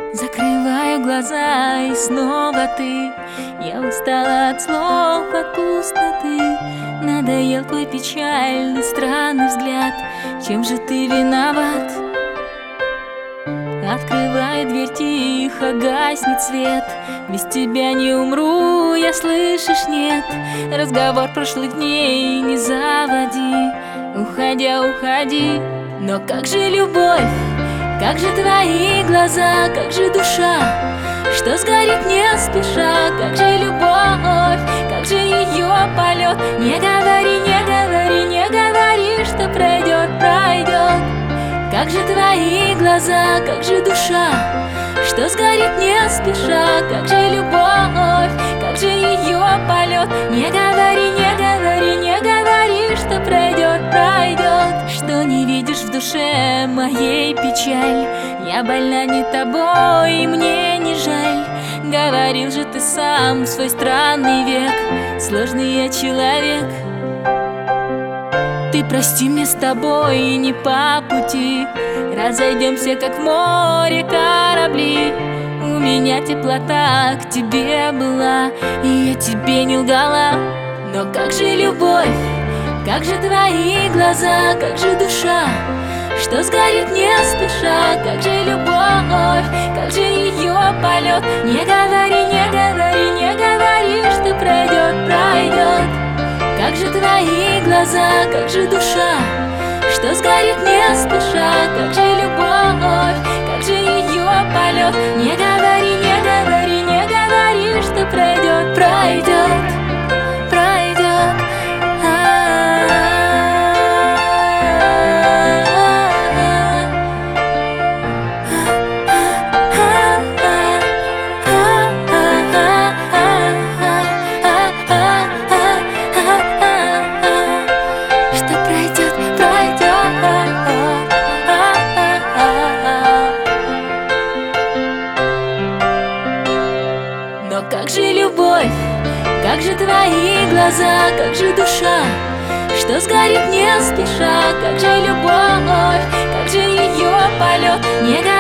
Закрываю глаза, и снова ты. Я устала от слов, от пустоты. Надоел твой печальный, странный взгляд. Чем же ты виноват? Открываю дверь тихо, гаснет свет. Без тебя не умру, я, слышишь, нет. Разговор прошлых дней не заводи. Уходя, уходи. Но как же любовь? Как же твои глаза, как же душа, что сгорит не спеша? Как же любовь, как же ее полет? Не говори, не говори, не говори, что пройдет, пройдет. Как же твои глаза, как же душа, что сгорит не спеша? Как же любовь, как же ее полет? Не говори, не говори, не говори, что пройдет, пройдет. Что не видишь в душе моей печаль? Я больна не тобой, и мне не жаль. Говорил же ты сам в свой странный век, сложный я человек. Ты прости, мне с тобой не по пути. Разойдемся, как в море корабли. У меня теплота к тебе была, и я тебе не лгала. Но как же любовь, как же твои глаза, как же душа, что сгорит не спеша? Как же любовь, как же ее полет? Не говори, не говори, не говори, что пройдет, пройдет. Как же твои глаза, как же душа, что сгорит не спеша? Как же любовь, как же ее полет? Не говори, не говори, не говори, что пройдет, пройдет, пройдет. Но как же любовь, как же твои глаза, как же душа, что сгорит не спеша? Как же любовь, как же ее полет? Не